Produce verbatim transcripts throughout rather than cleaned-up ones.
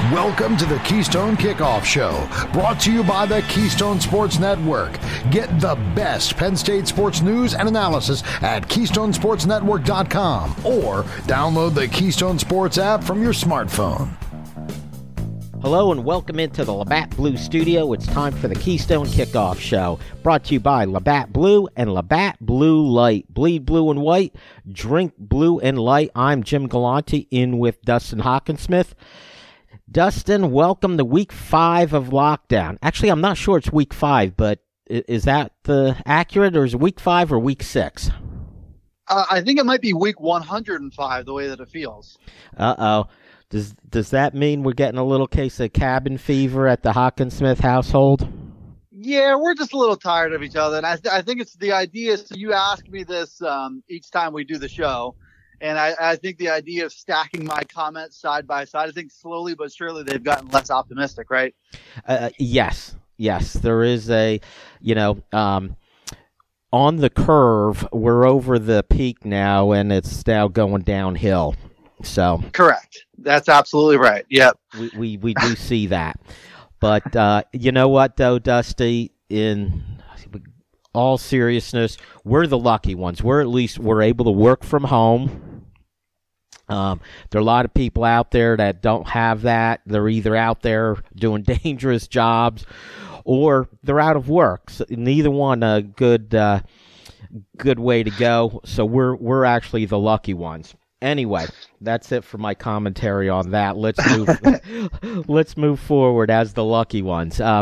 Welcome to the Keystone Kickoff Show, brought to you by the Keystone Sports Network. Get the best Penn State sports news and analysis at keystone sports network dot com or download the Keystone Sports app from your smartphone. Hello and welcome into the Labatt Blue Studio. It's time for the Keystone Kickoff Show, brought to you by Labatt Blue and Labatt Blue Light. Bleed blue and white, drink blue and light. I'm Jim Galante in with Dustin Hockensmith. Dustin, welcome to week five of lockdown. Actually, I'm not sure it's week five, but is that the accurate, or is it week five or week six? Uh, I think it might be week one hundred five, the way that it feels. Uh-oh. Does does that mean we're getting a little case of cabin fever at the Hockensmith household? Yeah, we're just a little tired of each other. And I, th- I think it's the idea. So you ask me this um, each time we do the show. And I, I think the idea of stacking my comments side by side, I think slowly but surely they've gotten less optimistic, right? Uh, yes, yes. There is a, you know, um, on the curve, we're over the peak now, and it's now going downhill. So correct. That's absolutely right. Yep. We we, we do see that. But uh, you know what, though, Dusty, in all seriousness, we're the lucky ones. We're at least we're able to work from home. Um, there are a lot of people out there that don't have that. They're either out there doing dangerous jobs or they're out of work. So neither one a good uh, good way to go. So we're we're actually the lucky ones. Anyway, that's it for my commentary on that. Let's move. let's move forward as the lucky ones. Uh,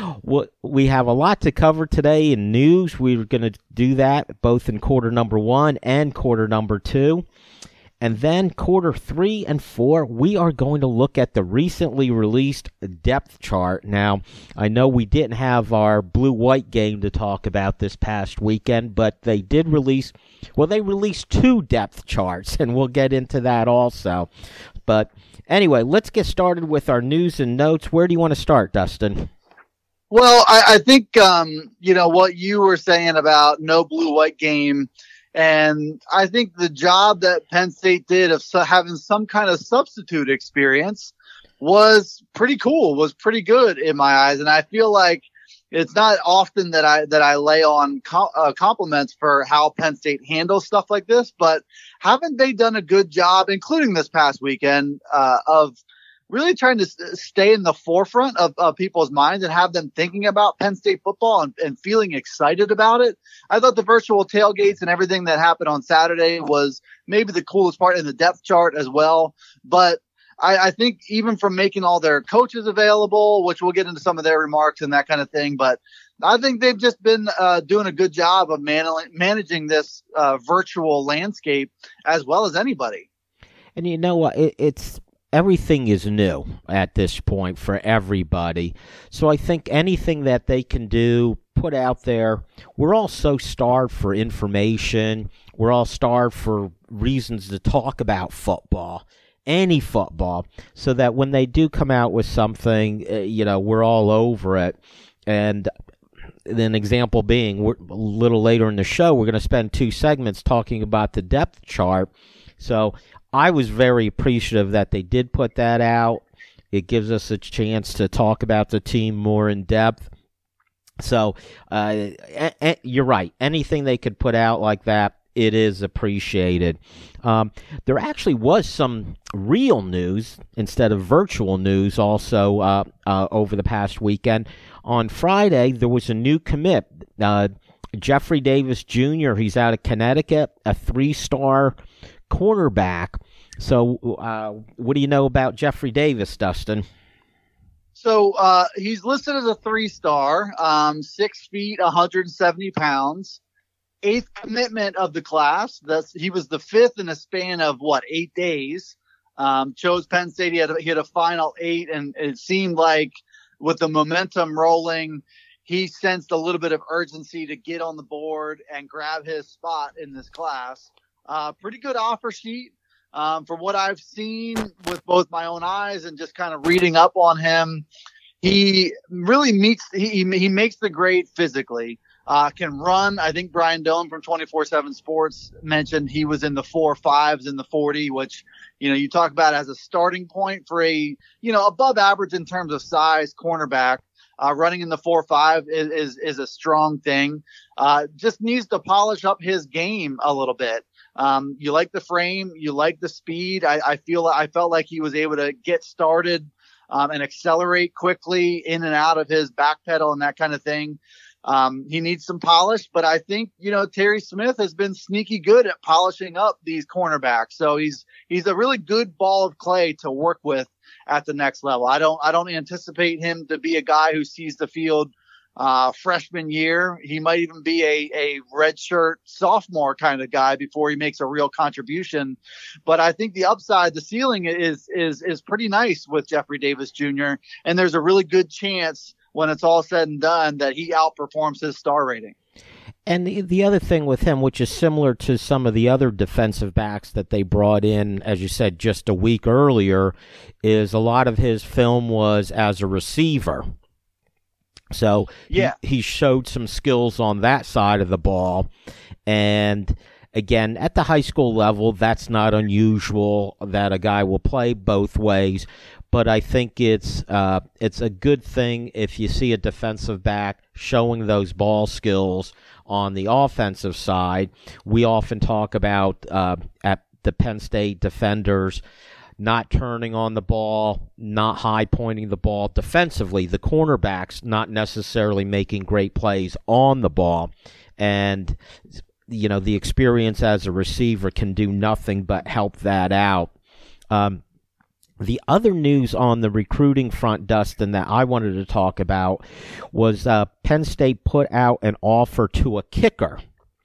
we have a lot to cover today in news. We're going to do that both in quarter number one and quarter number two. And then quarter three and four, we are going to look at the recently released depth chart. Now, I know we didn't have our blue-white game to talk about this past weekend, but they did release, well, they released two depth charts, and we'll get into that also. But anyway, let's get started with our news and notes. Where do you want to start, Dustin? Well, I, I think, um, you know, what you were saying about no blue-white game. And I think the job that Penn State did of so having some kind of substitute experience was pretty cool, was pretty good in my eyes. And I feel like it's not often that I that I lay on co- uh, compliments for how Penn State handles stuff like this. But haven't they done a good job, including this past weekend, uh, of really trying to stay in the forefront of, of people's minds and have them thinking about Penn State football and, and feeling excited about it? I thought the virtual tailgates and everything that happened on Saturday was maybe the coolest part in the depth chart as well. But I, I think even from making all their coaches available, which we'll get into some of their remarks and that kind of thing, but I think they've just been uh, doing a good job of man- managing this uh, virtual landscape as well as anybody. And you know what? It, it's Everything is new at this point for everybody. So I think anything that they can do, put out there, we're all so starved for information. We're all starved for reasons to talk about football, any football, so that when they do come out with something, uh, you know, we're all over it. And an example being, we're, a little later in the show, we're going to spend two segments talking about the depth chart. So I was very appreciative that they did put that out. It gives us a chance to talk about the team more in depth. So uh, a- a- you're right. Anything they could put out like that, it is appreciated. Um, there actually was some real news instead of virtual news also uh, uh, over the past weekend. On Friday, there was a new commit. Uh, Jeffrey Davis Junior, he's out of Connecticut, a three-star cornerback. So uh, what do you know about Jeffrey Davis, Dustin? So uh, he's listed as a three-star, um, six feet, one hundred seventy pounds, eighth commitment of the class. That's, he was the fifth in a span of, what, eight days. Um, chose Penn State. He had, a, he had a final eight, and it seemed like with the momentum rolling, he sensed a little bit of urgency to get on the board and grab his spot in this class. Uh, pretty good offer sheet. Um, from what I've seen with both my own eyes and just kind of reading up on him, he really meets, he, he makes the grade physically. uh, can run. I think Brian Dillon from twenty-four seven Sports mentioned he was in the four fives in the forty, which, you know, you talk about as a starting point for a, you know, above average in terms of size cornerback. Uh, running in the four five is, is, is a strong thing. Uh, just needs to polish up his game a little bit. Um, you like the frame, you like the speed. I, I feel, I felt like he was able to get started, um, and accelerate quickly in and out of his back pedal and that kind of thing. Um, he needs some polish, but I think, you know, Terry Smith has been sneaky good at polishing up these cornerbacks. So he's, he's a really good ball of clay to work with at the next level. I don't, I don't anticipate him to be a guy who sees the field, uh, freshman year. He might even be a, a redshirt sophomore kind of guy before he makes a real contribution. But I think the upside, the ceiling is, is, is pretty nice with Jeffrey Davis Junior And there's a really good chance when it's all said and done that he outperforms his star rating. And the, the other thing with him, which is similar to some of the other defensive backs that they brought in, as you said, just a week earlier, is a lot of his film was as a receiver. So yeah. he, he showed some skills on that side of the ball. And again, at the high school level, that's not unusual that a guy will play both ways. But I think it's uh, it's a good thing if you see a defensive back showing those ball skills on the offensive side. We often talk about uh, at the Penn State defenders not turning on the ball, not high pointing the ball defensively. The cornerbacks not necessarily making great plays on the ball. And, you know, the experience as a receiver can do nothing but help that out. Um, The other news on the recruiting front, Dustin, that I wanted to talk about was uh, Penn State put out an offer to a kicker.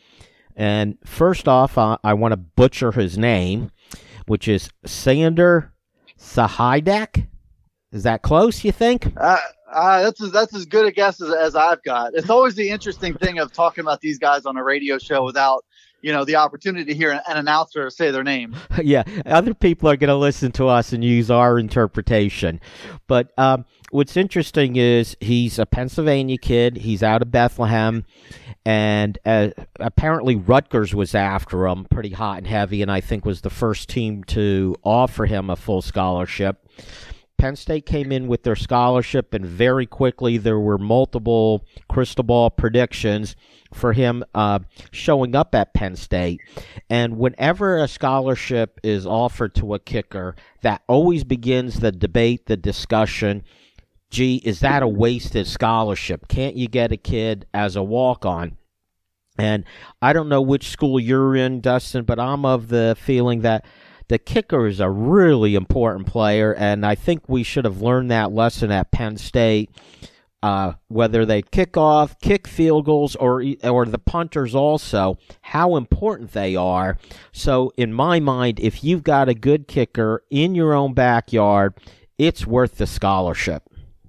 And first off, uh, I want to butcher his name, which is Sander Sahaydak. Is that close, you think? Uh, uh, that's, as, that's as good a guess as, as I've got. It's always the interesting thing of talking about these guys on a radio show without, you know, the opportunity to hear an, an announcer say their name. Yeah, other people are going to listen to us and use our interpretation. But um, what's interesting is he's a Pennsylvania kid. He's out of Bethlehem. And uh, apparently Rutgers was after him pretty hot and heavy, and I think was the first team to offer him a full scholarship. Penn State came in with their scholarship, and very quickly there were multiple crystal ball predictions for him uh, showing up at Penn State. And whenever a scholarship is offered to a kicker, that always begins the debate, the discussion. Gee, is that a wasted scholarship? Can't you get a kid as a walk-on? And I don't know which school you're in, Dustin, but I'm of the feeling that the kicker is a really important player, and I think we should have learned that lesson at Penn State. Uh, whether they kick off, kick field goals, or or the punters also, how important they are. So in my mind, if you've got a good kicker in your own backyard, it's worth the scholarship.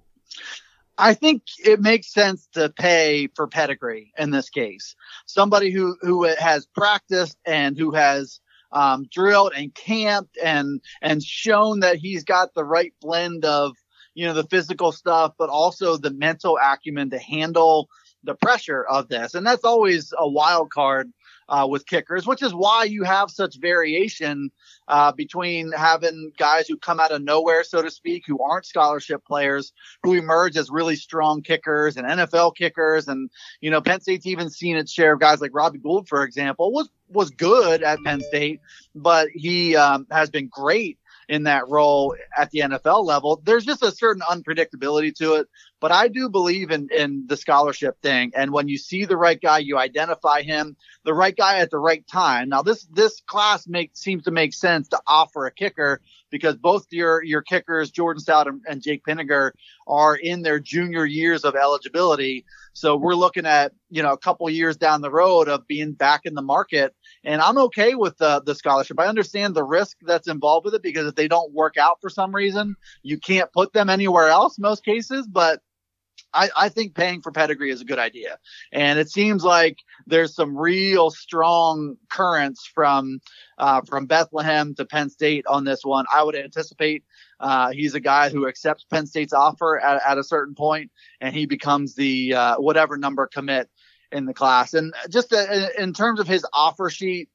I think it makes sense to pay for pedigree in this case. Somebody who, who has practiced and who has um, drilled and camped and, and shown that he's got the right blend of, you know, the physical stuff, but also the mental acumen to handle the pressure of this. And that's always a wild card uh, with kickers, which is why you have such variation uh, between having guys who come out of nowhere, so to speak, who aren't scholarship players, who emerge as really strong kickers and N F L kickers. And, you know, Penn State's even seen its share of guys like Robbie Gould, for example, was, was good at Penn State, but he um, has been great in that role at the N F L level. There's just a certain unpredictability to it, but I do believe in, in the scholarship thing. And when you see the right guy, you identify him, the right guy at the right time. Now this, this class makes, seems to make sense to offer a kicker because both your, your kickers, Jordan Stout and, and Jake Pinniger, are in their junior years of eligibility. So we're looking at, you know, a couple years down the road of being back in the market. And I'm okay with the, the scholarship. I understand the risk that's involved with it because if they don't work out for some reason, you can't put them anywhere else most cases. But I, I think paying for pedigree is a good idea. And it seems like there's some real strong currents from uh, from Bethlehem to Penn State on this one. I would anticipate uh, he's a guy who accepts Penn State's offer at, at a certain point, and he becomes the uh, whatever number commit in the class. And just uh, in terms of his offer sheet,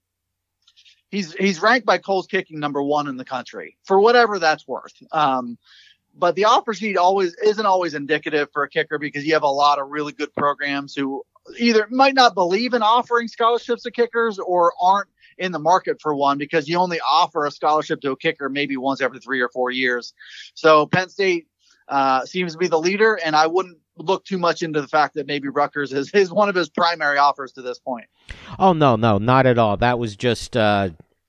he's he's ranked by Kohl's Kicking number one in the country for whatever that's worth. Um, but the offer sheet always isn't always indicative for a kicker, because you have a lot of really good programs who either might not believe in offering scholarships to kickers or aren't in the market for one, because you only offer a scholarship to a kicker maybe once every three or four years. So Penn State uh, seems to be the leader, and I wouldn't look too much into the fact that maybe Rutgers is, is one of his primary offers to this point. Oh, no, no, not at all. That was just uh,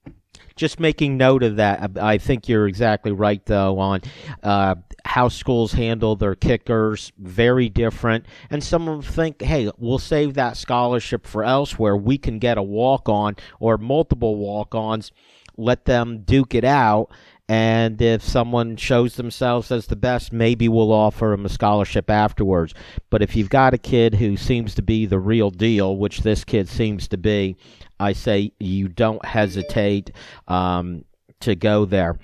just making note of that. I think you're exactly right, though, on uh, how schools handle their kickers. Very different. And some of them think, hey, we'll save that scholarship for elsewhere. We can get a walk-on or multiple walk-ons, let them duke it out. And if someone shows themselves as the best, maybe we'll offer them a scholarship afterwards. But if you've got a kid who seems to be the real deal, which this kid seems to be, I say you don't hesitate um, to go there.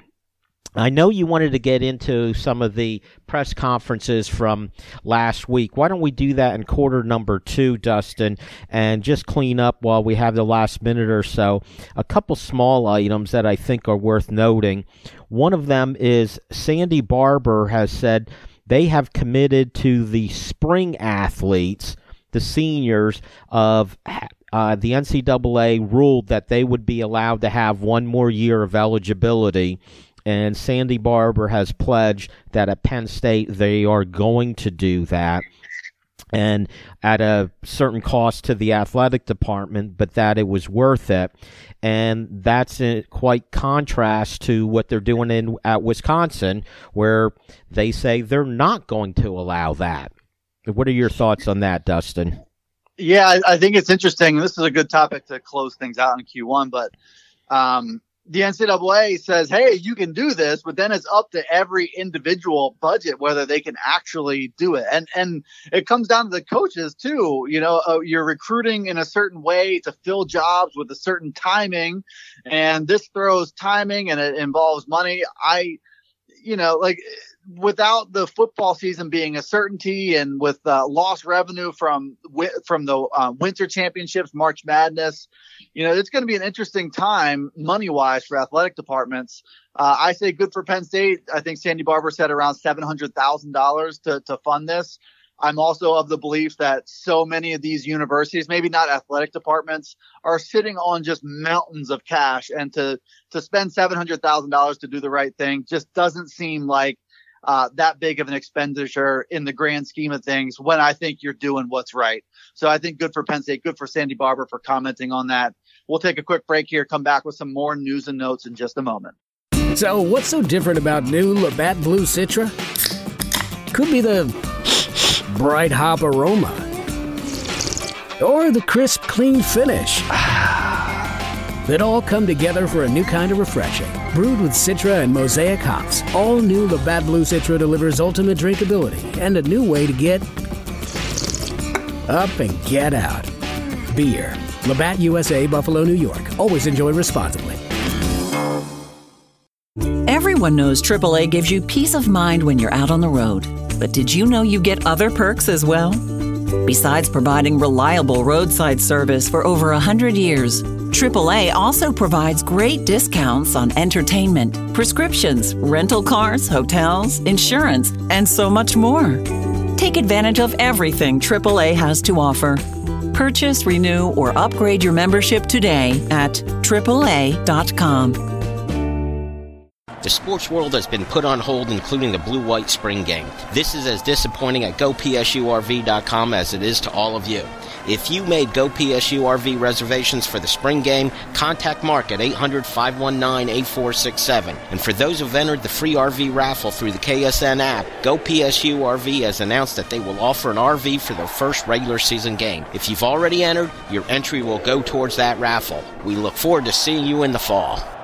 I know you wanted to get into some of the press conferences from last week. Why don't we do that in quarter number two, Dustin, and just clean up while we have the last minute or so. A couple small items that I think are worth noting. One of them is Sandy Barbour has said they have committed to the spring athletes, the seniors of uh, the N C double A ruled that they would be allowed to have one more year of eligibility. And Sandy Barbour has pledged that at Penn State they are going to do that, and at a certain cost to the athletic department, but that it was worth it. And that's in quite contrast to what they're doing in at Wisconsin, where they say they're not going to allow that. What are your thoughts on that, Dustin? Yeah, I, I think it's interesting. This is a good topic to close things out in Q one, but um, the N C double A says, hey, you can do this, but then it's up to every individual budget whether they can actually do it. And and it comes down to the coaches, too. You know, uh, you're recruiting in a certain way to fill jobs with a certain timing, and this throws timing and it involves money. I, you know, like without the football season being a certainty and with uh, lost revenue from from the uh, winter championships, March Madness, you know, it's going to be an interesting time money wise for athletic departments. Uh, I say good for Penn State. I think Sandy Barbour said around seven hundred thousand dollars to to fund this. I'm also of the belief that so many of these universities, maybe not athletic departments, are sitting on just mountains of cash, and to to spend seven hundred thousand dollars to do the right thing just doesn't seem like Uh, that big of an expenditure in the grand scheme of things when I think you're doing what's right. So I think good for Penn State, good for Sandy Barbour for commenting on that. We'll take a quick break here, come back with some more news and notes in just a moment. So what's so different about new Labatt Blue Citra? Could be the bright hop aroma or the crisp, clean finish. That all come together for a new kind of refreshing. Brewed with Citra and Mosaic hops, all new Labatt Blue Citra delivers ultimate drinkability and a new way to get up and get out. Beer. Labatt U S A, Buffalo, New York. Always enjoy responsibly. Everyone knows triple A gives you peace of mind when you're out on the road. But did you know you get other perks as well? Besides providing reliable roadside service for over one hundred years, triple A also provides great discounts on entertainment, prescriptions, rental cars, hotels, insurance, and so much more. Take advantage of everything triple A has to offer. Purchase, renew, or upgrade your membership today at triple A dot com. The sports world has been put on hold, including the blue-white spring game. This is as disappointing at go P S U R V dot com as it is to all of you. If you made Go P S U R V reservations for the spring game, contact Mark at eight hundred, five one nine, eight four six seven. And for those who've entered the free R V raffle through the K S N app, Go P S U R V has announced that they will offer an R V for their first regular season game. If you've already entered, your entry will go towards that raffle. We look forward to seeing you in the fall.